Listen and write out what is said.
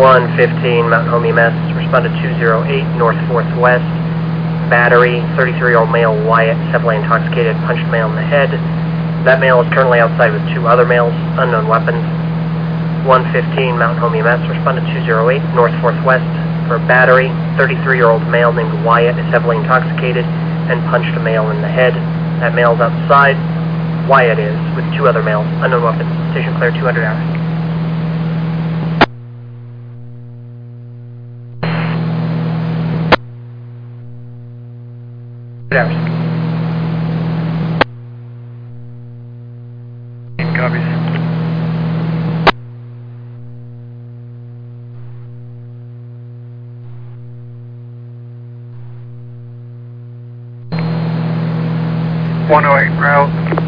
115, Mountain Home EMS, responded 208, North 4th West, battery, 33-year-old male, Wyatt, heavily intoxicated, punched male in the head. That male is currently outside with 2 other males, unknown weapons. 115, Mountain Home EMS, responded 208, North 4th West, for battery, 33-year-old male named Wyatt is heavily intoxicated and punched a male in the head. That male is outside, Wyatt is, with 2 other males, unknown weapons. Station clear, 200 hours. Hours. Copies. .108 route.